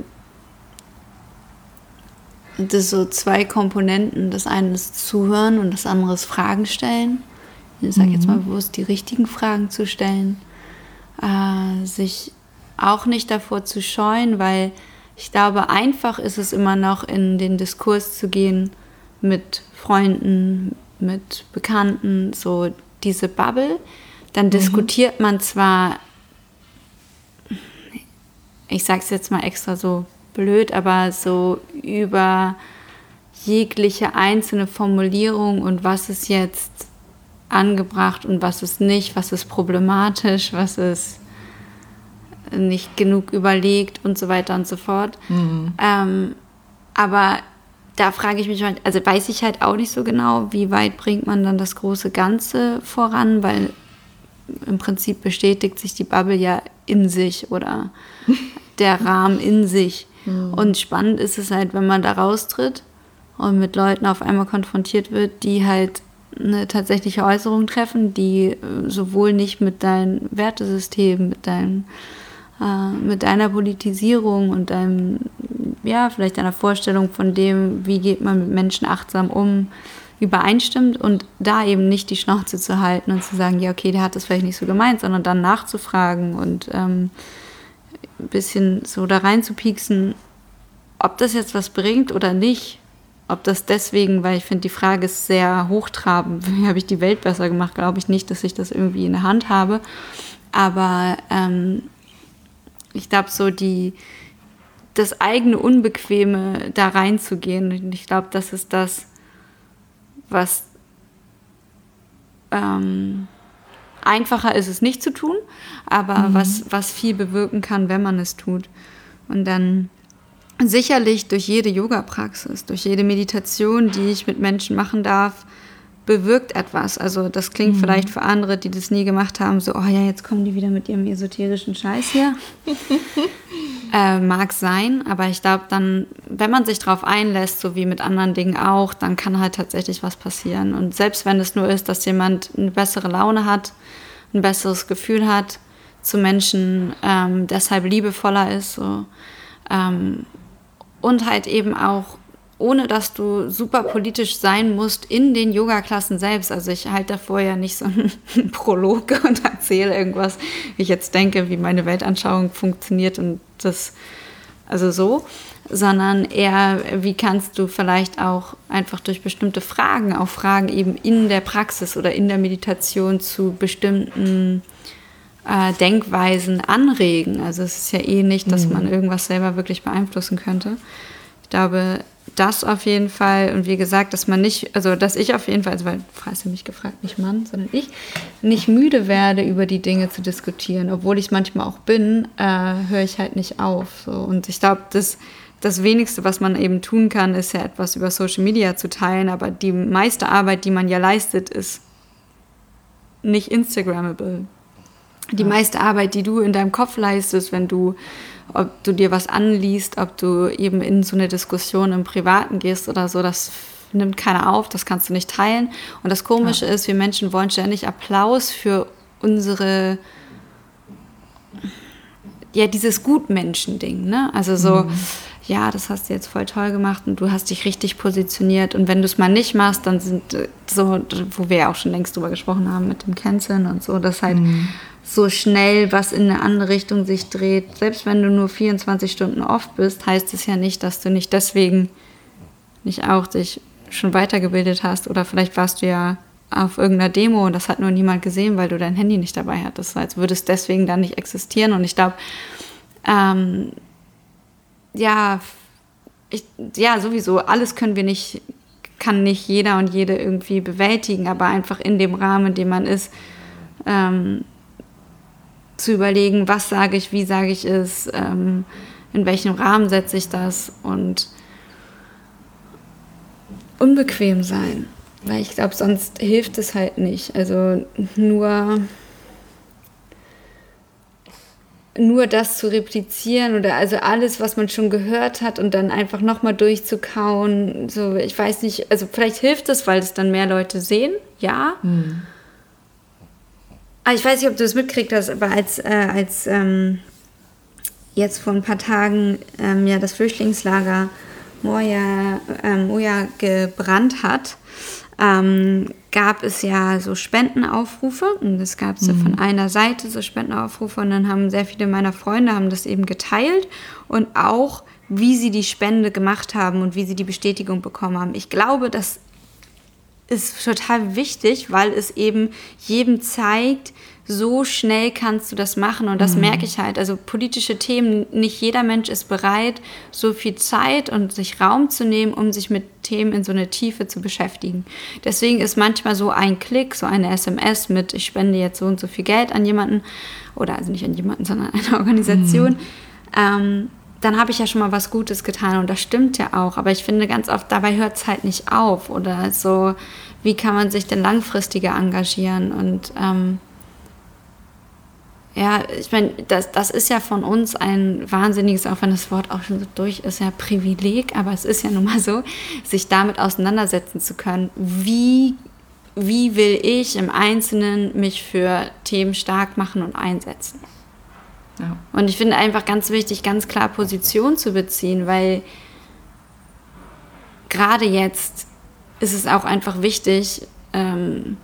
B: sind es so zwei Komponenten. Das eine ist Zuhören und das andere ist Fragen stellen. Ich sage jetzt mal bewusst, die richtigen Fragen zu stellen. Äh, sich auch nicht davor zu scheuen, weil ich glaube, einfach ist es immer noch, in den Diskurs zu gehen mit Freunden, mit Bekannten, so diese Bubble. Dann mhm. diskutiert man zwar, ich sage es jetzt mal extra so blöd, aber so über jegliche einzelne Formulierung und was ist jetzt angebracht und was ist nicht, was ist problematisch, was ist nicht genug überlegt und so weiter und so fort. Mhm. Ähm, aber da frage ich mich, also weiß ich halt auch nicht so genau, wie weit bringt man dann das große Ganze voran, weil im Prinzip bestätigt sich die Bubble ja in sich oder der Rahmen in sich. Mhm. Und spannend ist es halt, wenn man da raustritt und mit Leuten auf einmal konfrontiert wird, die halt eine tatsächliche Äußerung treffen, die sowohl nicht mit deinem Wertesystem, mit deinem äh, mit deiner Politisierung und deinem, ja, vielleicht deiner Vorstellung von dem, wie geht man mit Menschen achtsam um, übereinstimmt, und da eben nicht die Schnauze zu halten und zu sagen, ja, okay, der hat das vielleicht nicht so gemeint, sondern dann nachzufragen und ähm, ein bisschen so da rein zu pieksen, ob das jetzt was bringt oder nicht. Ob das deswegen, weil ich finde, die Frage ist sehr hochtrabend, wie habe ich die Welt besser gemacht, glaube ich nicht, dass ich das irgendwie in der Hand habe. Aber ähm, ich glaube, so die, das eigene Unbequeme da reinzugehen, und ich glaube, das ist das, was ähm, einfacher ist, es nicht zu tun, aber mhm. was, was viel bewirken kann, wenn man es tut. Und dann sicherlich durch jede Yoga-Praxis, durch jede Meditation, die ich mit Menschen machen darf, bewirkt etwas. Also das klingt mhm. vielleicht für andere, die das nie gemacht haben, so, oh ja, jetzt kommen die wieder mit ihrem esoterischen Scheiß hier. äh, mag sein, aber ich glaube dann, wenn man sich drauf einlässt, so wie mit anderen Dingen auch, dann kann halt tatsächlich was passieren. Und selbst wenn es nur ist, dass jemand eine bessere Laune hat, ein besseres Gefühl hat zu Menschen, ähm, deshalb liebevoller ist, so, ähm, und halt eben auch, ohne dass du super politisch sein musst in den Yoga-Klassen selbst. Also ich halte davor ja nicht so einen Prolog und erzähle irgendwas, wie ich jetzt denke, wie meine Weltanschauung funktioniert, und das also so, sondern eher, wie kannst du vielleicht auch einfach durch bestimmte Fragen, auch Fragen eben in der Praxis oder in der Meditation zu bestimmten äh, Denkweisen anregen. Also es ist ja eh nicht, dass man irgendwas selber wirklich beeinflussen könnte. Ich glaube, das auf jeden Fall, und wie gesagt, dass man nicht, also dass ich auf jeden Fall, also weil, hast du mich gefragt, nicht Mann, sondern ich, nicht müde werde, über die Dinge zu diskutieren. Obwohl ich es manchmal auch bin, äh, höre ich halt nicht auf. So. Und ich glaube, das, das Wenigste, was man eben tun kann, ist ja etwas über Social Media zu teilen, aber die meiste Arbeit, die man ja leistet, ist nicht Instagrammable. Die ja. meiste Arbeit, die du in deinem Kopf leistest, wenn du ob du dir was anliest, ob du eben in so eine Diskussion im Privaten gehst oder so, das nimmt keiner auf, das kannst du nicht teilen. Und das Komische ja. ist, wir Menschen wollen ständig Applaus für unsere, ja, dieses Gutmenschen-Ding, ne? Also so, mhm. ja, das hast du jetzt voll toll gemacht und du hast dich richtig positioniert. Und wenn du es mal nicht machst, dann sind so, wo wir ja auch schon längst drüber gesprochen haben mit dem Canceln und so, dass halt mhm. so schnell was in eine andere Richtung sich dreht. Selbst wenn du nur vierundzwanzig Stunden off bist, heißt es ja nicht, dass du nicht deswegen nicht auch dich schon weitergebildet hast. Oder vielleicht warst du ja auf irgendeiner Demo und das hat nur niemand gesehen, weil du dein Handy nicht dabei hattest. Als würde es deswegen dann nicht existieren. Und ich glaube, ähm, ja, ich, ja, sowieso, alles können wir nicht, kann nicht jeder und jede irgendwie bewältigen, aber einfach in dem Rahmen, in dem man ist, ähm, zu überlegen, was sage ich, wie sage ich es, ähm, in welchem Rahmen setze ich das und unbequem sein, weil ich glaube, sonst hilft es halt nicht. Also nur, nur das zu replizieren oder also alles, was man schon gehört hat und dann einfach nochmal durchzukauen, so, ich weiß nicht, also vielleicht hilft es, weil es dann mehr Leute sehen, ja, mhm. Ich weiß nicht, ob du es mitgekriegt hast, aber als, äh, als ähm, jetzt vor ein paar Tagen ähm, ja das Flüchtlingslager Moria, ähm, Moria gebrannt hat, ähm, gab es ja so Spendenaufrufe und es gab so mhm. von einer Seite so Spendenaufrufe und dann haben sehr viele meiner Freunde haben das eben geteilt und auch, wie sie die Spende gemacht haben und wie sie die Bestätigung bekommen haben. Ich glaube, das ist total wichtig, weil es eben jedem zeigt, so schnell kannst du das machen und das mhm. merke ich halt. Also politische Themen, nicht jeder Mensch ist bereit, so viel Zeit und sich Raum zu nehmen, um sich mit Themen in so eine Tiefe zu beschäftigen. Deswegen ist manchmal so ein Klick, so eine S M S mit, ich spende jetzt so und so viel Geld an jemanden, oder also nicht an jemanden, sondern an eine Organisation, mhm. ähm, dann habe ich ja schon mal was Gutes getan und das stimmt ja auch, aber ich finde ganz oft, dabei hört es halt nicht auf oder so, wie kann man sich denn langfristiger engagieren und ähm, ja, ich meine, das, das ist ja von uns ein wahnsinniges, auch wenn das Wort auch schon so durch ist, ja Privileg, aber es ist ja nun mal so, sich damit auseinandersetzen zu können, wie, wie will ich im Einzelnen mich für Themen stark machen und einsetzen. Ja. Und ich finde einfach ganz wichtig, ganz klar Position zu beziehen, weil gerade jetzt ist es auch einfach wichtig, ähm,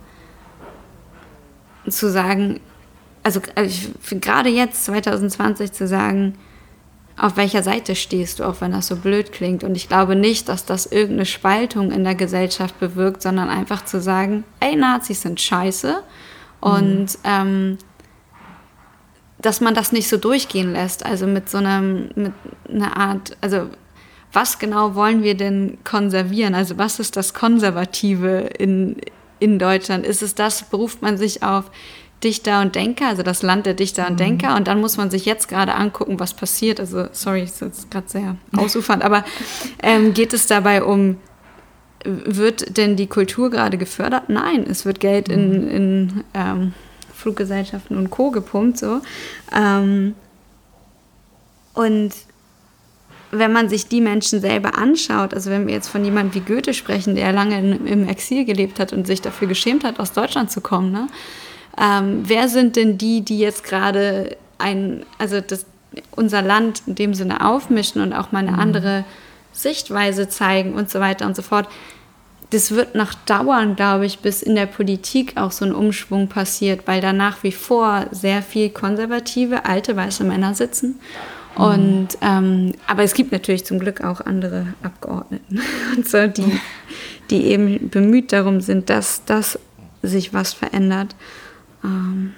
B: zu sagen, also ich finde gerade jetzt, zwanzig zwanzig, zu sagen, auf welcher Seite stehst du, auch wenn das so blöd klingt. Und ich glaube nicht, dass das irgendeine Spaltung in der Gesellschaft bewirkt, sondern einfach zu sagen, ey, Nazis sind scheiße. Und mhm. ähm, dass man das nicht so durchgehen lässt. Also mit so einem, mit einer Art, also was genau wollen wir denn konservieren? Also was ist das Konservative in, in Deutschland? Ist es das, beruft man sich auf Dichter und Denker, also das Land der Dichter und Denker, und dann muss man sich jetzt gerade angucken, was passiert. Also sorry, ist jetzt gerade sehr ausufernd, aber ähm, geht es dabei um, wird denn die Kultur gerade gefördert? Nein, es wird Geld in, in ähm, Fluggesellschaften und Co. gepumpt, so. Ähm, und wenn man sich die Menschen selber anschaut, also wenn wir jetzt von jemandem wie Goethe sprechen, der lange in, im Exil gelebt hat und sich dafür geschämt hat, aus Deutschland zu kommen, ne? Ähm, wer sind denn die, die jetzt gerade ein, also das, unser Land in dem Sinne aufmischen und auch mal eine mhm. andere Sichtweise zeigen und so weiter und so fort? Das wird noch dauern, glaube ich, bis in der Politik auch so ein Umschwung passiert, weil da nach wie vor sehr viel konservative, alte, weiße Männer sitzen Und, ähm, aber es gibt natürlich zum Glück auch andere Abgeordneten, und so, die, die eben bemüht darum sind, dass, dass sich was verändert. Ähm,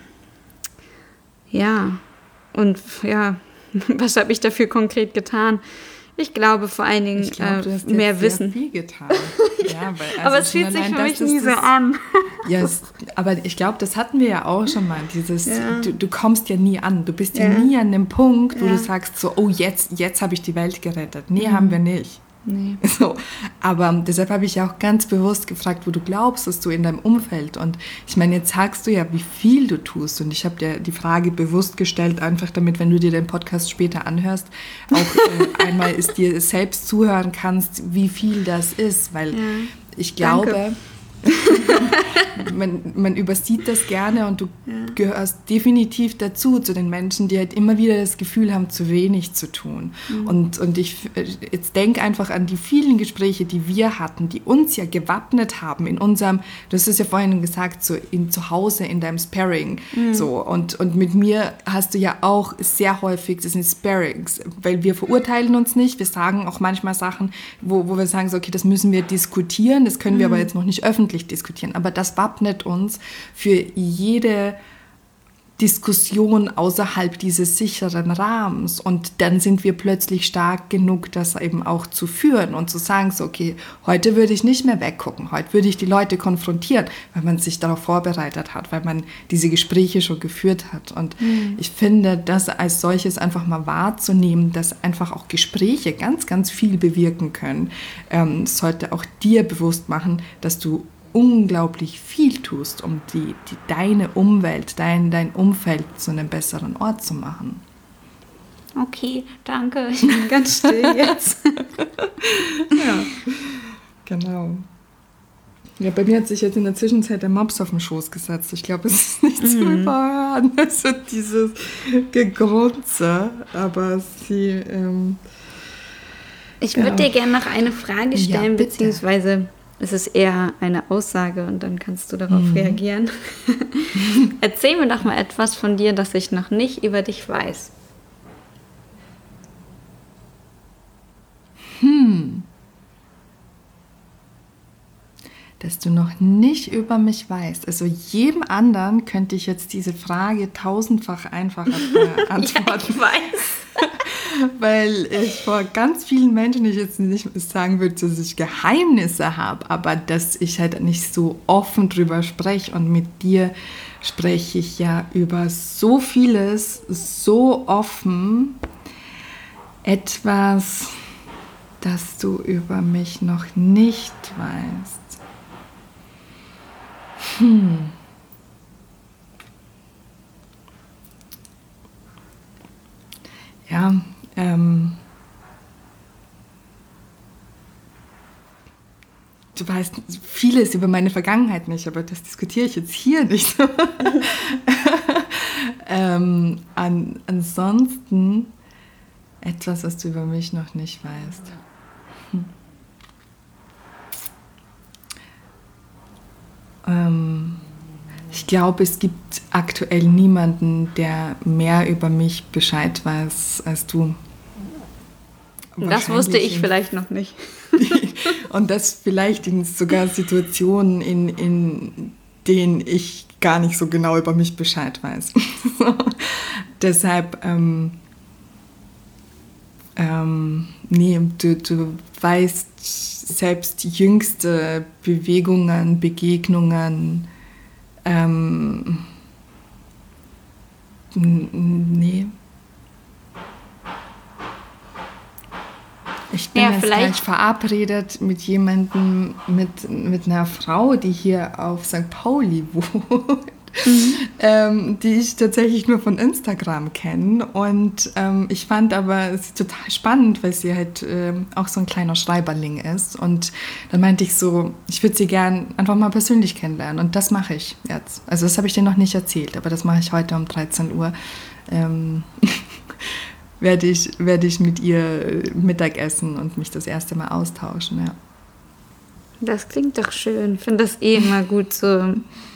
B: ja, und ja, was habe ich dafür konkret getan? Ich glaube vor allen Dingen
A: ich glaub, du hast
B: äh, mehr
A: jetzt
B: Wissen.
A: Sehr viel getan. Ja, weil, also
B: aber es fühlt sich für mich nie so an.
A: Ja, es, aber ich glaube, das hatten wir ja auch schon mal. Dieses,
B: ja.
A: du, du kommst ja nie an. Du bist ja, ja nie an dem Punkt, wo ja. du sagst so, oh, jetzt, jetzt habe ich die Welt gerettet. Nee, mhm. haben wir nicht.
B: Nee.
A: So, aber deshalb habe ich ja auch ganz bewusst gefragt, wo du glaubst, dass du in deinem Umfeld, und ich meine, jetzt sagst du ja, wie viel du tust, und ich habe dir die Frage bewusst gestellt, einfach damit, wenn du dir den Podcast später anhörst, auch äh, einmal ist dir selbst zuhören kannst, wie viel das ist, weil ja. ich glaube... Danke. man, man übersieht das gerne, und du ja. gehörst definitiv dazu, zu den Menschen, die halt immer wieder das Gefühl haben, zu wenig zu tun. Mhm. Und, und ich jetzt denk einfach an die vielen Gespräche, die wir hatten, die uns ja gewappnet haben in unserem, du hast es ja vorhin gesagt, so in, zu Hause in deinem Sparring. Mhm. So, und, und mit mir hast du ja auch sehr häufig, das sind Sparrings, weil wir verurteilen uns nicht, wir sagen auch manchmal Sachen, wo, wo wir sagen, so, okay, das müssen wir diskutieren, das können wir mhm. aber jetzt noch nicht öffentlich diskutieren, aber das wappnet uns für jede Diskussion außerhalb dieses sicheren Rahmens, und dann sind wir plötzlich stark genug, das eben auch zu führen und zu sagen, so, okay, heute würde ich nicht mehr weggucken, heute würde ich die Leute konfrontieren, weil man sich darauf vorbereitet hat, weil man diese Gespräche schon geführt hat, und mhm. ich finde, das als solches einfach mal wahrzunehmen, dass einfach auch Gespräche ganz, ganz viel bewirken können, ähm, sollte auch dir bewusst machen, dass du unglaublich viel tust, um die, die, deine Umwelt, dein, dein Umfeld zu einem besseren Ort zu machen.
B: Okay, danke. Ich bin ganz still jetzt.
A: Ja, genau. Ja, bei mir hat sich jetzt in der Zwischenzeit der Mops auf den Schoß gesetzt. Ich glaube, es ist nicht zu mhm. überhören. Also dieses Gegrunze, aber sie... Ähm,
B: ich würde ja. dir gerne noch eine Frage stellen, ja, beziehungsweise... Es ist eher eine Aussage, und dann kannst du darauf mhm. reagieren. Erzähl mir doch mal etwas von dir, das ich noch nicht über dich weiß.
A: Hm. Dass du noch nicht über mich weißt. Also jedem anderen könnte ich jetzt diese Frage tausendfach einfacher beantworten.
B: Ja, ich weiß.
A: Weil ich vor ganz vielen Menschen, ich jetzt nicht sagen würde, dass ich Geheimnisse habe, aber dass ich halt nicht so offen drüber spreche, und mit dir spreche ich ja über so vieles, so offen, etwas, das du über mich noch nicht weißt. Hm. Ja, ähm, du weißt vieles über meine Vergangenheit nicht, aber das diskutiere ich jetzt hier nicht. ähm, an, ansonsten etwas, was du über mich noch nicht weißt. Hm. Ähm, ich glaube, es gibt aktuell niemanden, der mehr über mich Bescheid weiß als du.
B: Das wusste ich vielleicht noch nicht.
A: Und das vielleicht in sogar Situationen, in, in denen ich gar nicht so genau über mich Bescheid weiß. Deshalb, ähm, ähm, nee, du, du weißt selbst jüngste Bewegungen, Begegnungen, ähm, nee. Ich bin ja, jetzt gleich verabredet mit jemandem, mit, mit einer Frau, die hier auf Sankt Pauli wohnt, mhm. ähm, die ich tatsächlich nur von Instagram kenne. Und ähm, ich fand aber es total spannend, weil sie halt ähm, auch so ein kleiner Schreiberling ist. Und dann meinte ich so, ich würde sie gern einfach mal persönlich kennenlernen. Und das mache ich jetzt. Also das habe ich dir noch nicht erzählt, aber das mache ich heute um dreizehn Uhr. Ähm, werde ich, werde ich mit ihr Mittag essen und mich das erste Mal austauschen, ja.
B: Das klingt doch schön. Ich finde das eh immer gut, so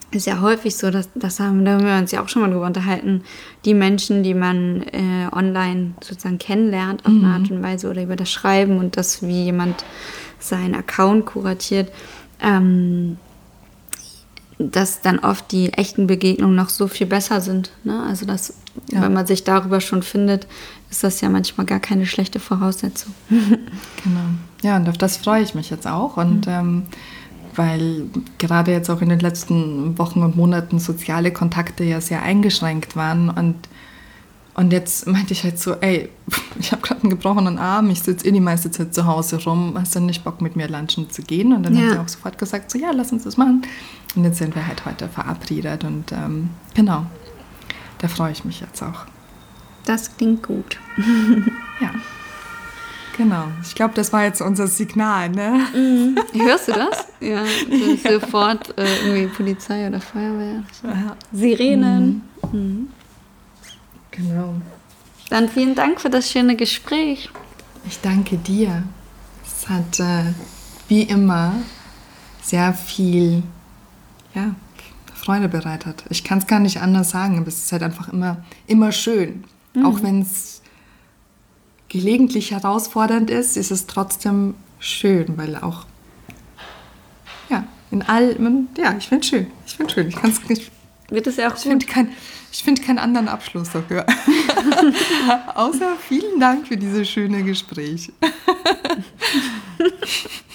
B: ist ja häufig so, dass das haben, da haben wir uns ja auch schon mal drüber unterhalten, die Menschen, die man äh, online sozusagen kennenlernt, auf mhm. eine Art und Weise oder über das Schreiben und das, wie jemand seinen Account kuratiert, ähm, dass dann oft die echten Begegnungen noch so viel besser sind. Ne? Also dass, ja. wenn man sich darüber schon findet, ist das ja manchmal gar keine schlechte Voraussetzung.
A: Genau. Ja, und auf das freue ich mich jetzt auch. Und mhm. ähm, weil gerade jetzt auch in den letzten Wochen und Monaten soziale Kontakte ja sehr eingeschränkt waren. Und, und jetzt meinte ich halt so, ey, ich habe gerade einen gebrochenen Arm, ich sitze eh die meiste Zeit zu Hause rum, hast du nicht Bock, mit mir lunchen zu gehen? Und dann ja. hat sie auch sofort gesagt, so ja, lass uns das machen. Und jetzt sind wir halt heute verabredet und ähm, genau, da freue ich mich jetzt auch.
B: Das klingt gut.
A: Ja. Genau, ich glaube, das war jetzt unser Signal, ne?
B: Mhm. Hörst du das? Ja, ja. Sofort äh, irgendwie Polizei oder Feuerwehr. Ja. Sirenen. Mhm. Mhm.
A: Genau.
B: Dann vielen Dank für das schöne Gespräch.
A: Ich danke dir. Es hat äh, wie immer sehr viel ja, Freude bereitet. Ich kann es gar nicht anders sagen, aber es ist halt einfach immer, immer schön. Mhm. Auch wenn es gelegentlich herausfordernd ist, ist es trotzdem schön, weil auch, ja, in allem, ja, ich finde es schön. Ich finde es schön. Ich kann es nicht.
B: Wird es ja auch
A: ich
B: gut.
A: Find kein, ich finde keinen anderen Abschluss dafür. Außer vielen Dank für dieses schöne Gespräch.